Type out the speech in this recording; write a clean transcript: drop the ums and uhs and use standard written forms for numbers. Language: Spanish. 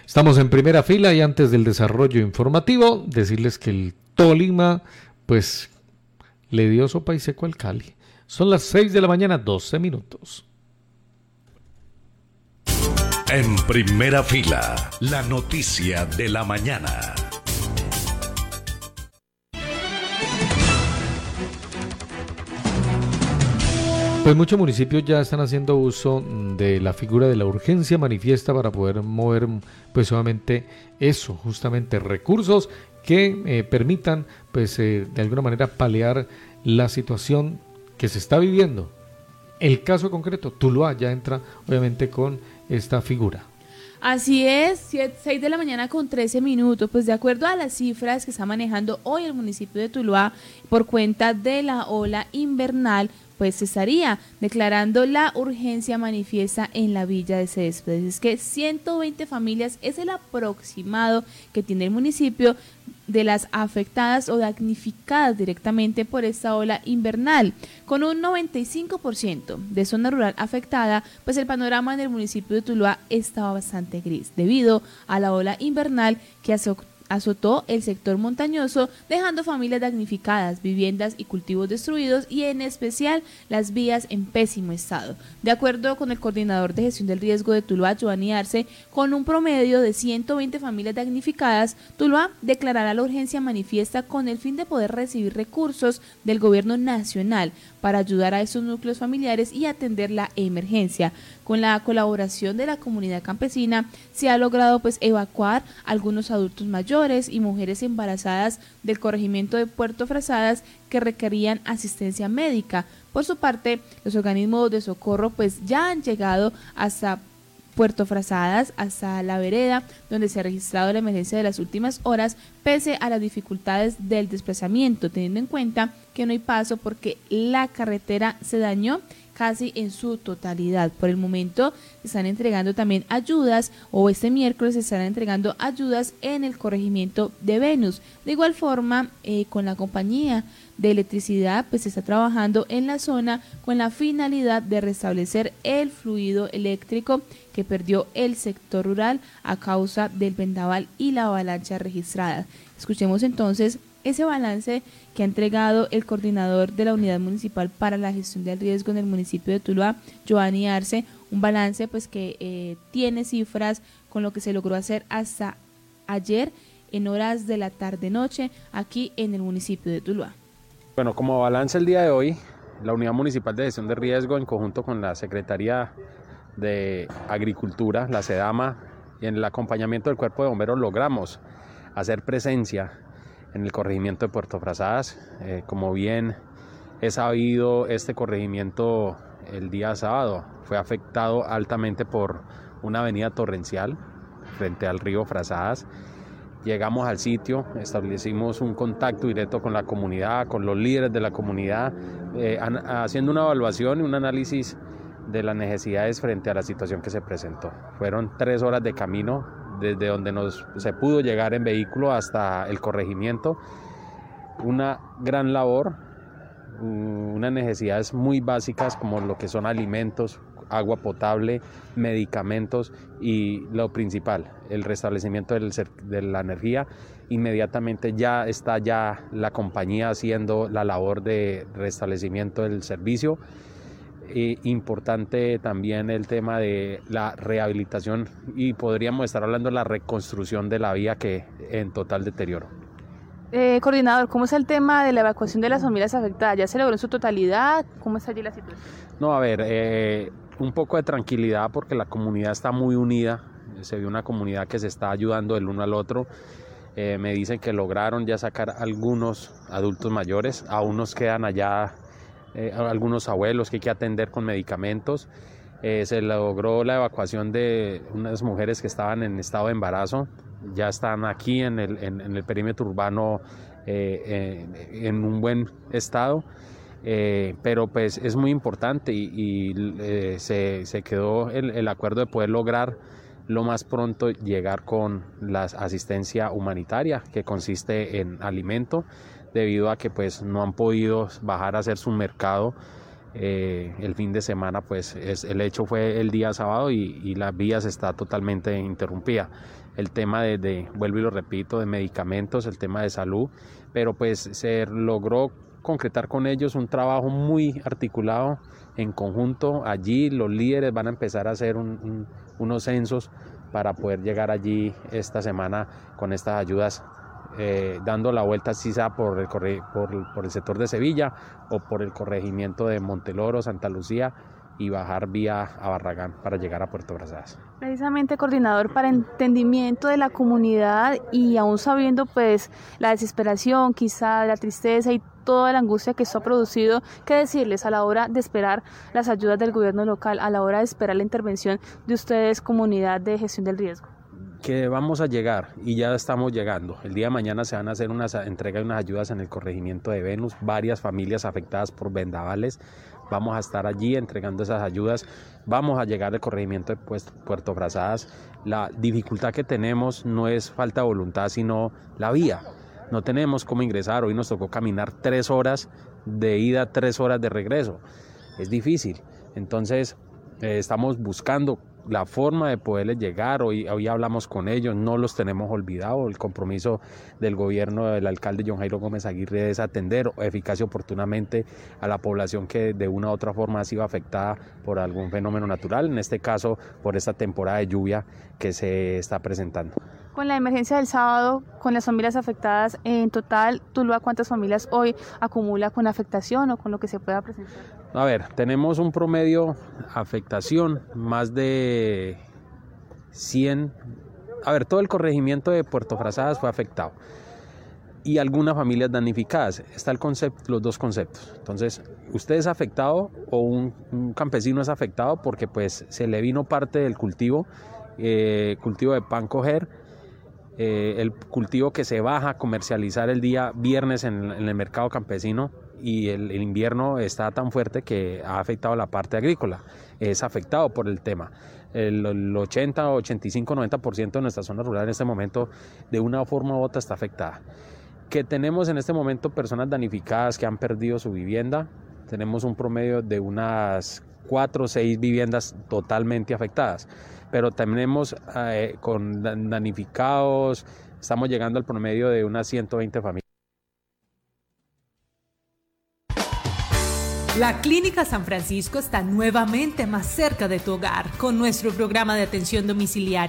Estamos en primera fila y antes del desarrollo informativo, decirles que el Tolima, pues, le dio sopa y seco al Cali. Son las 6 de la mañana, 12 minutos. En primera fila, la noticia de la mañana. Pues muchos municipios ya están haciendo uso de la figura de la urgencia manifiesta para poder mover, pues solamente eso, justamente recursos que permitan, pues de alguna manera paliar la situación que se está viviendo. El caso concreto, Tuluá ya entra obviamente con esta figura. Así es, 6 de la mañana con 13 minutos, pues de acuerdo a las cifras que está manejando hoy el municipio de Tuluá por cuenta de la ola invernal, pues se estaría declarando la urgencia manifiesta en la villa de Céspedes. Es que 120 familias es el aproximado que tiene el municipio de las afectadas o damnificadas directamente por esta ola invernal. Con un 95% de zona rural afectada, pues el panorama en el municipio de Tuluá estaba bastante gris, debido a la ola invernal que azotó el sector montañoso, dejando familias damnificadas, viviendas y cultivos destruidos y en especial las vías en pésimo estado. De acuerdo con el coordinador de gestión del riesgo de Tuluá, Giovanni Arce, con un promedio de 120 familias damnificadas, Tuluá declarará la urgencia manifiesta con el fin de poder recibir recursos del gobierno nacional para ayudar a esos núcleos familiares y atender la emergencia. Con la colaboración de la comunidad campesina se ha logrado pues evacuar algunos adultos mayores y mujeres embarazadas del corregimiento de Puerto Frazadas que requerían asistencia médica. Por su parte, los organismos de socorro pues ya han llegado hasta Puerto Frazadas, hasta la vereda donde se ha registrado la emergencia de las últimas horas, pese a las dificultades del desplazamiento, teniendo en cuenta que no hay paso porque la carretera se dañó casi en su totalidad. Por el momento se están entregando también ayudas, o este miércoles se estarán entregando ayudas en el corregimiento de Venus. De igual forma, con la compañía de electricidad, pues se está trabajando en la zona con la finalidad de restablecer el fluido eléctrico que perdió el sector rural a causa del vendaval y la avalancha registrada. Escuchemos entonces ese balance que ha entregado el coordinador de la Unidad Municipal para la Gestión del Riesgo en el municipio de Tuluá, Giovanni Arce, un balance pues que tiene cifras con lo que se logró hacer hasta ayer en horas de la tarde-noche aquí en el municipio de Tuluá. Bueno, como balance el día de hoy, la Unidad Municipal de Gestión de Riesgo, en conjunto con la Secretaría de Agricultura, la SEDAMA, y en el acompañamiento del Cuerpo de Bomberos, logramos hacer presencia en el corregimiento de Puerto Frazadas. Como bien he sabido, este corregimiento el día sábado fue afectado altamente por una avenida torrencial frente al río Frazadas. Llegamos al sitio, establecimos un contacto directo con la comunidad, con los líderes de la comunidad, haciendo una evaluación y un análisis de las necesidades frente a la situación que se presentó. Fueron 3 horas de camino desde donde se pudo llegar en vehículo hasta el corregimiento. Una gran labor, unas necesidades muy básicas como lo que son alimentos, agua potable, medicamentos y lo principal, el restablecimiento de la energía. Inmediatamente ya está la compañía haciendo la labor de restablecimiento del servicio. Importante también el tema de la rehabilitación y podríamos estar hablando de la reconstrucción de la vía que en total deterioro. Coordinador, ¿cómo es el tema de la evacuación de las familias afectadas? ¿Ya se logró en su totalidad? ¿Cómo está allí la situación? No, a ver, un poco de tranquilidad porque la comunidad está muy unida, se ve una comunidad que se está ayudando el uno al otro. Me dicen que lograron ya sacar algunos adultos mayores, aún nos quedan allá algunos abuelos que hay que atender con medicamentos. Se logró la evacuación de unas mujeres que estaban en estado de embarazo, ya están aquí en el perímetro urbano en un buen estado, pero pues es muy importante y se quedó el acuerdo de poder lograr lo más pronto llegar con la asistencia humanitaria, que consiste en alimento, debido a que pues no han podido bajar a hacer su mercado el fin de semana, pues el hecho fue el día sábado y las vías está totalmente interrumpida. El tema vuelvo y lo repito, de medicamentos, el tema de salud, pero pues se logró concretar con ellos un trabajo muy articulado en conjunto. Allí los líderes van a empezar a hacer unos censos para poder llegar allí esta semana con estas ayudas, dando la vuelta si sea por el sector de Sevilla o por el corregimiento de Monteloro, Santa Lucía, y bajar vía a Barragán para llegar a Puerto Brazadas. Precisamente, coordinador, para entendimiento de la comunidad y aún sabiendo pues la desesperación, quizá la tristeza y toda la angustia que esto ha producido, ¿qué decirles a la hora de esperar las ayudas del gobierno local, a la hora de esperar la intervención de ustedes, comunidad de gestión del riesgo? Que vamos a llegar y ya estamos llegando. El día de mañana se van a hacer unas entregas de unas ayudas en el corregimiento de Venus, varias familias afectadas por vendavales. Vamos a estar allí entregando esas ayudas. Vamos a llegar al corregimiento de Puerto Brazadas. La dificultad que tenemos no es falta de voluntad, sino la vía. No tenemos cómo ingresar. Hoy nos tocó caminar 3 horas de ida, 3 horas de regreso. Es difícil. Entonces, estamos buscando la forma de poderles llegar. Hoy hablamos con ellos, no los tenemos olvidados. El compromiso del gobierno del alcalde John Jairo Gómez Aguirre es atender eficaz y oportunamente a la población que de una u otra forma ha sido afectada por algún fenómeno natural, en este caso por esta temporada de lluvia que se está presentando. Con la emergencia del sábado, con las familias afectadas, en total, Tuluá, ¿cuántas familias hoy acumula con afectación o con lo que se pueda presentar? A ver, tenemos un promedio afectación, más de 100. A ver, todo el corregimiento de Puerto Brazadas fue afectado y algunas familias damnificadas. Está los dos conceptos. Entonces, usted es afectado o un campesino es afectado porque pues se le vino parte del cultivo de pan coger. El cultivo que se baja a comercializar el día viernes en el mercado campesino, y el invierno está tan fuerte que ha afectado la parte agrícola, es afectado por el tema. El 80, 85, 90% de nuestra zona rural en este momento de una forma u otra está afectada. Que tenemos en este momento personas damnificadas que han perdido su vivienda, tenemos un promedio de unas 4 o 6 viviendas totalmente afectadas, pero tenemos con damnificados, estamos llegando al promedio de unas 120 familias. La Clínica San Francisco está nuevamente más cerca de tu hogar con nuestro programa de atención domiciliaria.